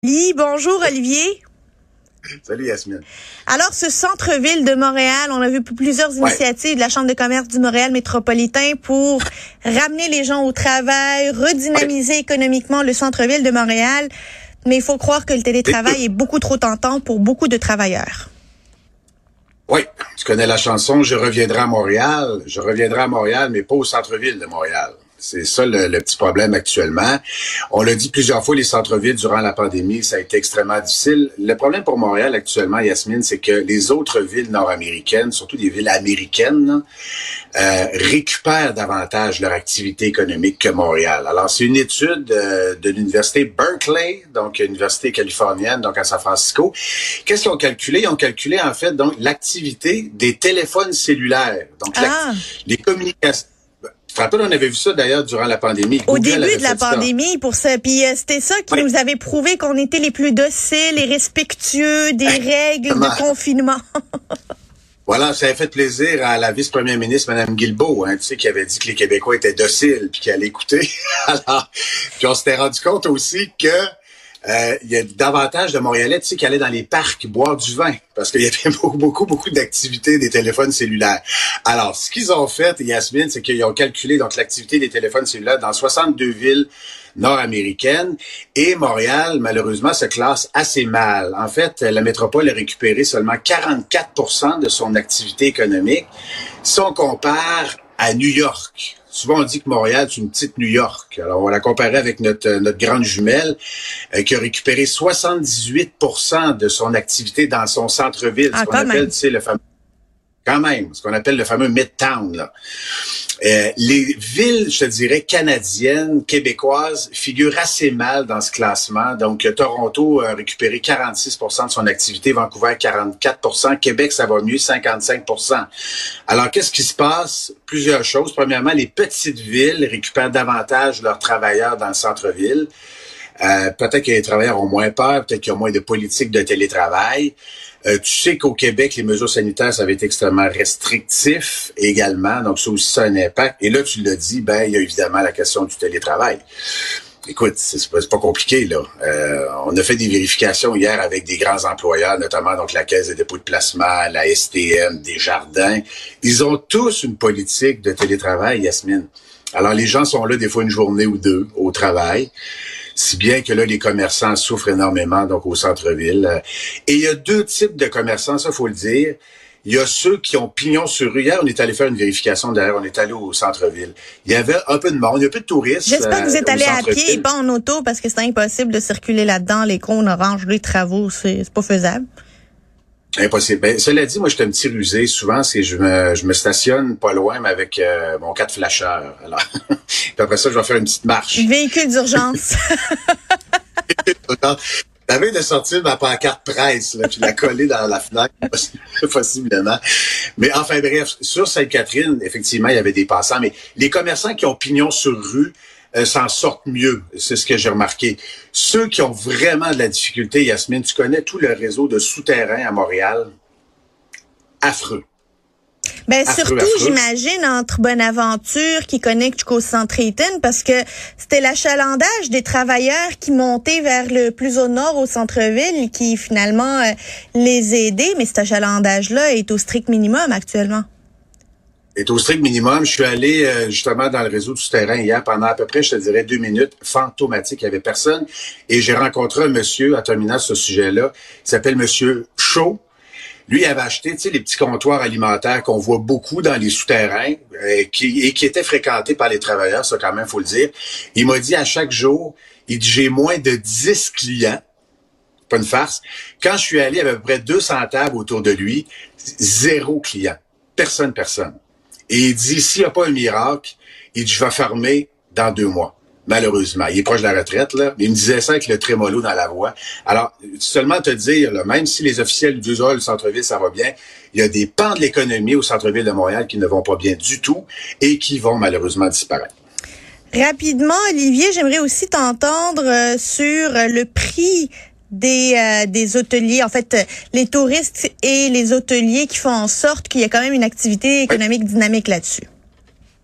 Bonjour Olivier. Salut Yasmine. Alors, ce centre-ville de Montréal, on a vu plusieurs initiatives de la Chambre de commerce du Montréal métropolitain pour ramener les gens au travail, redynamiser économiquement le centre-ville de Montréal. Mais il faut croire que le télétravail est beaucoup trop tentant pour beaucoup de travailleurs. Oui, tu connais la chanson « Je reviendrai à Montréal ». Je reviendrai à Montréal, mais pas au centre-ville de Montréal. C'est ça le petit problème actuellement. On l'a dit plusieurs fois, les centres-villes durant la pandémie, ça a été extrêmement difficile. Le problème pour Montréal actuellement, Yasmine, c'est que les autres villes nord-américaines, surtout des villes américaines, récupèrent davantage leur activité économique que Montréal. Alors, c'est une étude de l'université Berkeley, donc université californienne, donc à San Francisco. Qu'est-ce qu'ils ont calculé? Ils ont calculé, en fait, donc l'activité des téléphones cellulaires. Donc, les communications. Tu te rappelles, on avait vu ça d'ailleurs durant la pandémie. Au début de la pandémie, pour ça. Puis c'était ça qui nous avait prouvé qu'on était les plus dociles et respectueux des règles de confinement. Voilà, ça avait fait plaisir à la vice-première ministre, Mme Guilbeault, tu sais, qui avait dit que les Québécois étaient dociles puis qu'elle allait écouter. Alors, puis on s'était rendu compte aussi que il y a davantage de Montréalais, tu sais, qui allaient dans les parcs boire du vin parce qu'il y avait beaucoup d'activités des téléphones cellulaires. Alors, ce qu'ils ont fait, Yasmine, c'est qu'ils ont calculé donc l'activité des téléphones cellulaires dans 62 villes nord-américaines et Montréal, malheureusement, se classe assez mal. En fait, la métropole a récupéré seulement 44% de son activité économique si on compare à New York. Souvent, on dit que Montréal, c'est une petite New York. Alors, on va la comparer avec notre grande jumelle qui a récupéré 78% de son activité dans son centre-ville. Ce qu'on appelle, tu sais, le fameux... Quand même, ce qu'on appelle le fameux Midtown, là. Les villes, je te dirais, canadiennes, québécoises, figurent assez mal dans ce classement. Donc, Toronto a récupéré 46% de son activité, Vancouver 44%, Québec, ça va mieux, 55%. Alors, qu'est-ce qui se passe? Plusieurs choses. Premièrement, les petites villes récupèrent davantage leurs travailleurs dans le centre-ville. Peut-être que les travailleurs ont moins peur, peut-être qu'il y a moins de politique de télétravail. Tu sais qu'au Québec, les mesures sanitaires, ça avait été extrêmement restrictif également, donc ça aussi, ça a un impact. Et là, tu l'as dit, il y a évidemment la question du télétravail. Écoute, c'est pas compliqué, là. On a fait des vérifications hier avec des grands employeurs, notamment donc la Caisse de dépôt de placement, la STM, Desjardins. Ils ont tous une politique de télétravail, Yasmine. Alors, les gens sont là des fois une journée ou deux au travail. Si bien que là, les commerçants souffrent énormément, donc au centre-ville. Et il y a deux types de commerçants, ça, faut le dire. Il y a ceux qui ont pignon sur rue. Hier, on est allé faire une vérification d'ailleurs, on est allé au centre-ville. Il y avait un peu de monde, il y a un peu de touristes. J'espère que vous êtes allé à pied et pas en auto parce que c'est impossible de circuler là-dedans, les cônes oranges, les travaux, c'est pas faisable. Impossible. Ben, cela dit, moi, je suis un petit rusé. Souvent, je me stationne pas loin, mais avec mon 4 flasheurs. Alors, puis après ça, je vais faire une petite marche. Véhicule d'urgence. T'avais de sortir ma pancarte presse, là, puis la coller dans la fenêtre, possiblement. Mais enfin, bref, sur Sainte-Catherine, effectivement, il y avait des passants, mais les commerçants qui ont pignon sur rue s'en sortent mieux. C'est ce que j'ai remarqué. Ceux qui ont vraiment de la difficulté, Yasmine, tu connais tout le réseau de souterrains à Montréal? Affreux. Surtout, j'imagine, entre Bonaventure qui connecte jusqu'au centre Eaton, parce que c'était l'achalandage des travailleurs qui montaient vers le plus au nord, au centre-ville, qui finalement les aidait, mais cet achalandage-là est au strict minimum actuellement. Est au strict minimum. Je suis allé justement dans le réseau du souterrain hier pendant à peu près, je te dirais, 2 minutes, fantomatique, il n'y avait personne. Et j'ai rencontré un monsieur, en terminant ce sujet-là, il s'appelle Monsieur Chaud. Lui, il avait acheté, tu sais, les petits comptoirs alimentaires qu'on voit beaucoup dans les souterrains qui étaient fréquentés par les travailleurs, ça quand même, faut le dire. Il m'a dit à chaque jour, il dit, j'ai moins de 10 clients. Pas une farce. Quand je suis allé, il y avait à peu près 200 tables autour de lui, 0 client. Personne. Et il dit, s'il n'y a pas un miracle, il dit, je vais fermer dans 2 mois. Malheureusement. Il est proche de la retraite, là. Il me disait ça avec le trémolo dans la voix. Alors, seulement te dire, là, même si les officiels disent, le centre-ville, ça va bien, il y a des pans de l'économie au centre-ville de Montréal qui ne vont pas bien du tout et qui vont malheureusement disparaître. Rapidement, Olivier, j'aimerais aussi t'entendre sur le prix des hôteliers, en fait, les touristes et les hôteliers qui font en sorte qu'il y a quand même une activité économique dynamique là-dessus.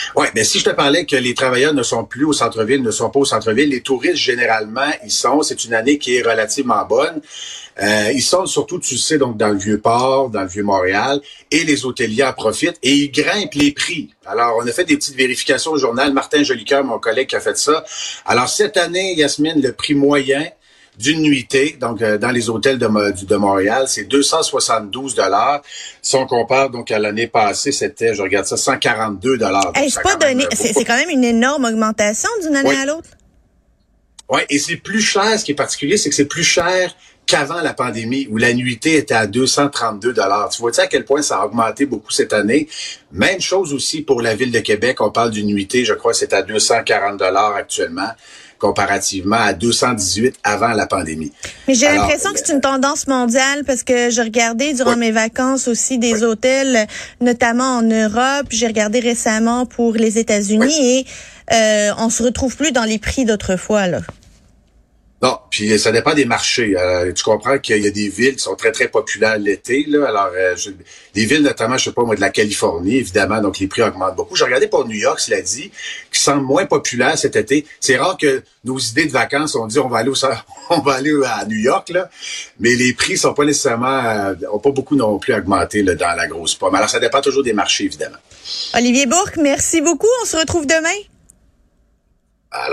Oui, mais si je te parlais que les travailleurs ne sont plus au centre-ville, ne sont pas au centre-ville, les touristes, généralement, ils sont. C'est une année qui est relativement bonne. Ils sont surtout, tu sais, donc dans le Vieux-Port, dans le Vieux-Montréal, et les hôteliers en profitent et ils grimpent les prix. Alors, on a fait des petites vérifications au journal. Martin Jolicoeur, mon collègue, qui a fait ça. Alors, cette année, Yasmine, le prix moyen d'une nuitée, donc dans les hôtels de Montréal, c'est 272 $. Si on compare donc à l'année passée, c'était, je regarde ça, 142 $. Hey, c'est pas donné. C'est quand même une énorme augmentation d'une année à l'autre. Oui, et c'est plus cher. Ce qui est particulier, c'est que c'est plus cher qu'avant la pandémie, où la nuitée était à 232 $. Tu vois-tu à quel point ça a augmenté beaucoup cette année? Même chose aussi pour la Ville de Québec. On parle d'une nuitée, je crois que c'est à 240 $ actuellement, comparativement à 218 avant la pandémie. Mais j'ai l'impression que c'est une tendance mondiale parce que j'ai regardé durant mes vacances aussi des hôtels, notamment en Europe. J'ai regardé récemment pour les États-Unis et on se retrouve plus dans les prix d'autrefois, là. Non, puis ça dépend des marchés. Tu comprends qu'il y a des villes qui sont très, très populaires l'été, là. Alors, des villes, notamment, je sais pas, moi, de la Californie, évidemment, donc les prix augmentent beaucoup. J'ai regardé pour New York, cela dit, qui semble moins populaire cet été. C'est rare que nos idées de vacances, on dit on va aller à New York, là. Mais les prix sont pas nécessairement, ont pas beaucoup non plus augmenté, là, dans la grosse pomme. Alors, ça dépend toujours des marchés, évidemment. Olivier Bourque, merci beaucoup. On se retrouve demain.